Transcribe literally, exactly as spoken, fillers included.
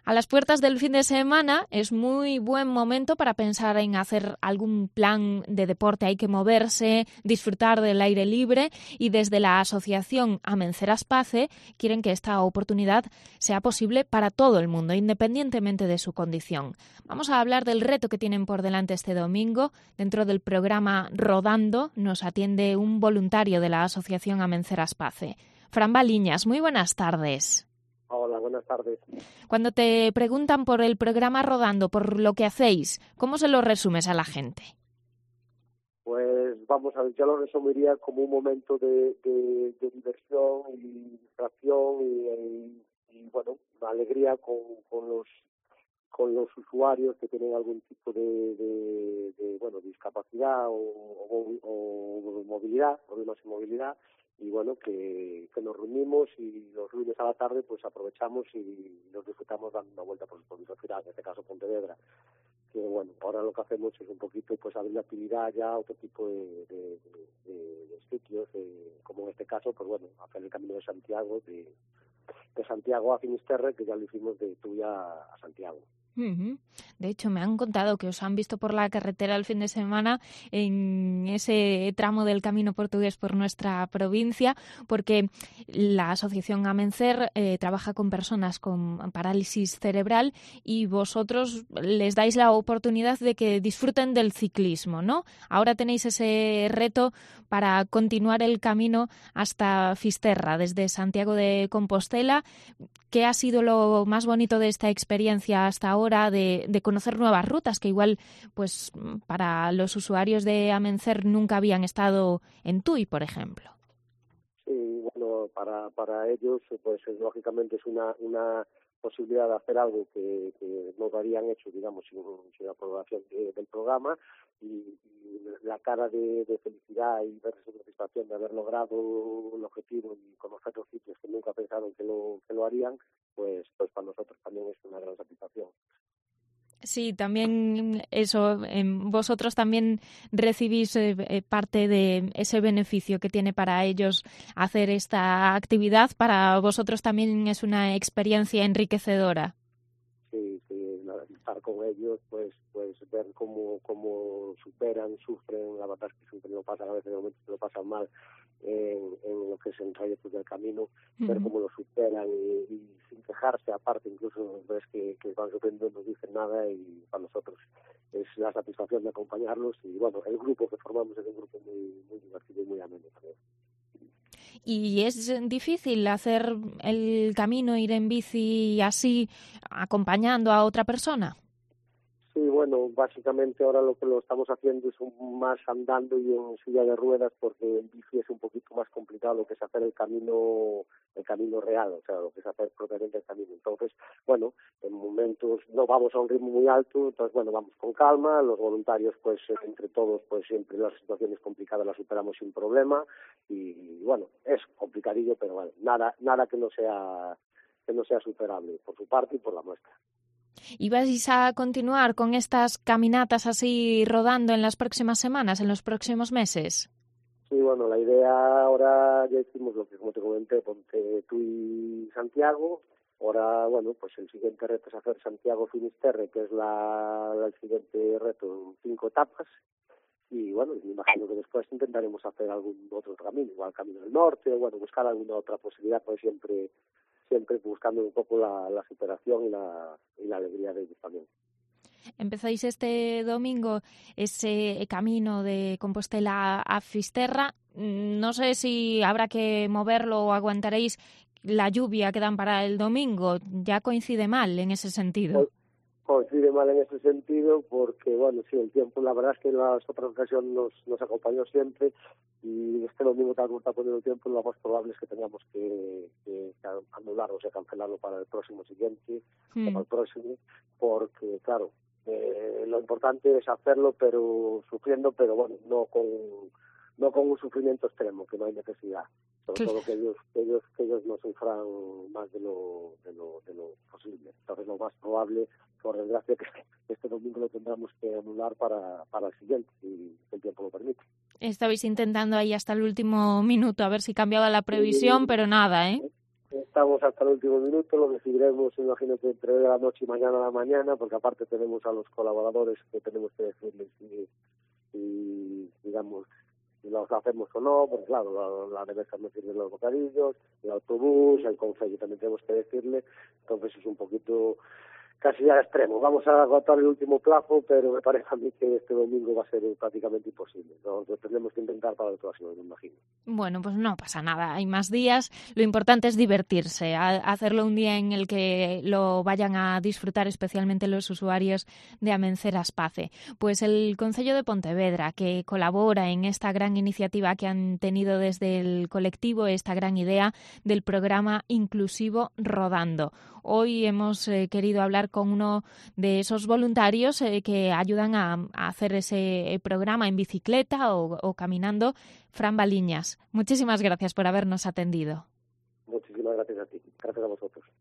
A las puertas del fin de semana es muy buen momento para pensar en hacer algún plan de deporte. Hay que moverse, disfrutar del aire libre y desde la asociación Amencer-Aspace quieren que esta oportunidad sea posible para todo el mundo, independientemente de su condición. Vamos a hablar del reto que tienen por delante este domingo. Dentro del programa Rodando nos atiende un voluntario de la asociación Amencer-Aspace. Fran Baliñas, muy buenas tardes. Hola, buenas tardes. Cuando te preguntan por el programa Rodando, por lo que hacéis, ¿cómo se lo resumes a la gente? Pues vamos a ver, yo lo resumiría como un momento de, de, de diversión y distracción y, y, y bueno, una alegría con, con los con los usuarios que tienen algún tipo de, de, de bueno, discapacidad o, o, o movilidad, problemas en movilidad. Y bueno, que, que nos reunimos y los lunes a la tarde pues aprovechamos y nos disfrutamos dando una vuelta por, por nuestra ciudad, en este caso Pontevedra. Que bueno, ahora lo que hacemos es un poquito pues abrir la actividad ya a otro tipo de, de, de, de sitios, de, como en este caso, pues bueno, hacer el Camino de Santiago, de, de Santiago a Finisterre, que ya lo hicimos de Tuya a Santiago. Uh-huh. De hecho, me han contado que os han visto por la carretera el fin de semana en ese tramo del camino portugués por nuestra provincia, porque la asociación Amencer eh, trabaja con personas con parálisis cerebral y vosotros les dais la oportunidad de que disfruten del ciclismo, ¿no? Ahora tenéis ese reto para continuar el camino hasta Fisterra, desde Santiago de Compostela. ¿Qué ha sido lo más bonito de esta experiencia hasta ahora, de, de conocer nuevas rutas que igual pues para los usuarios de Amencer nunca habían estado en Tui, por ejemplo? Sí, bueno, para para ellos pues lógicamente es una una posibilidad de hacer algo que, que no lo habían hecho, digamos, sin, sin la aprobación de, del programa y, y la cara de, de felicidad y ver esa satisfacción de haber logrado el objetivo y conocer los sitios que nunca pensaron que lo que lo harían, pues pues para nosotros también es una gran satisfacción. Sí, también eso, eh, vosotros también recibís eh, parte de ese beneficio que tiene para ellos hacer esta actividad. Para vosotros también es una experiencia enriquecedora. Sí, sí, estar con ellos, pues pues ver cómo cómo superan, sufren, la verdad es que sufren, lo pasan a veces, de momento lo pasan mal en, en lo que es el trayecto del camino, uh-huh. Ver cómo lo superan y, y sin quejarse, aparte incluso ves que, que van sufriendo, no dicen nada y para nosotros es la satisfacción de acompañarlos y bueno, el grupo que formamos es un grupo muy, muy divertido y muy ameno también. ¿Y es difícil hacer el camino, ir en bici así, acompañando a otra persona? Sí, bueno, básicamente ahora lo que lo estamos haciendo es un, más andando y en silla de ruedas porque en bici es un poquito más complicado lo que es hacer el camino el camino real, o sea, lo que es hacer propiamente el camino. Entonces, bueno, en momentos no vamos a un ritmo muy alto, entonces, bueno, vamos con calma, los voluntarios, pues, entre todos, pues siempre las situaciones complicadas las superamos sin problema y, bueno, es complicadillo, pero bueno, nada nada que no sea que no sea superable por su parte y por la nuestra. ¿Y vais a continuar con estas caminatas así rodando en las próximas semanas, en los próximos meses? Sí, bueno, la idea ahora ya hicimos lo que, como te comenté, Ponte Tui Santiago. Ahora, bueno, pues el siguiente reto es hacer Santiago-Finisterre, que es la, la, el siguiente reto en cinco etapas. Y bueno, me imagino que después intentaremos hacer algún otro camino, igual Camino del Norte, o bueno, buscar alguna otra posibilidad, pues siempre siempre buscando un poco la, la superación y la, y la alegría de ellos también. Empezáis este domingo ese camino de Compostela a Fisterra. No sé si habrá que moverlo o aguantaréis la lluvia que dan para el domingo. Ya coincide mal en ese sentido. Coincide mal en ese sentido porque, bueno, sí, el tiempo, la verdad es que en las otras ocasiones nos, nos acompañó siempre y este domingo tal como está poniendo el tiempo, lo más probable es que tengamos que, que, que anularlo, o sea, cancelarlo para el próximo siguiente, mm. o para el próximo, porque, claro, eh, lo importante es hacerlo, pero sufriendo, pero bueno, no con no con un sufrimiento extremo, que no hay necesidad. Sobre todo que ellos, que ellos, que ellos no sufran más de lo, de lo, de lo posible. Entonces lo más probable, por desgracia, que este domingo lo tendremos que anular para, para el siguiente, si el tiempo lo permite. Estabais intentando ahí hasta el último minuto a ver si cambiaba la previsión, sí, pero nada, ¿eh? Estamos hasta el último minuto, lo decidiremos, imagino que entre la noche y mañana a la mañana, porque aparte tenemos a los colaboradores que tenemos que decirles si, si digamos, si los hacemos o no, porque claro, la, la nevesa no sirve los bocadillos, el autobús, el concello también tenemos que decirle, entonces es un poquito casi ya extremo. Vamos a agotar el último plazo, pero me parece a mí que este domingo va a ser prácticamente imposible. ¿No? Lo tendremos que intentar para el próximo, me imagino. Bueno, pues no pasa nada. Hay más días. Lo importante es divertirse, a, hacerlo un día en el que lo vayan a disfrutar, especialmente los usuarios de Amencer Aspace. Pues el Concello de Pontevedra, que colabora en esta gran iniciativa que han tenido desde el colectivo, esta gran idea del programa inclusivo Rodando. Hoy hemos eh, querido hablar con uno de esos voluntarios eh, que ayudan a, a hacer ese programa en bicicleta o, o caminando, Fran Baliñas. Muchísimas gracias por habernos atendido. Muchísimas gracias a ti. Gracias a vosotros.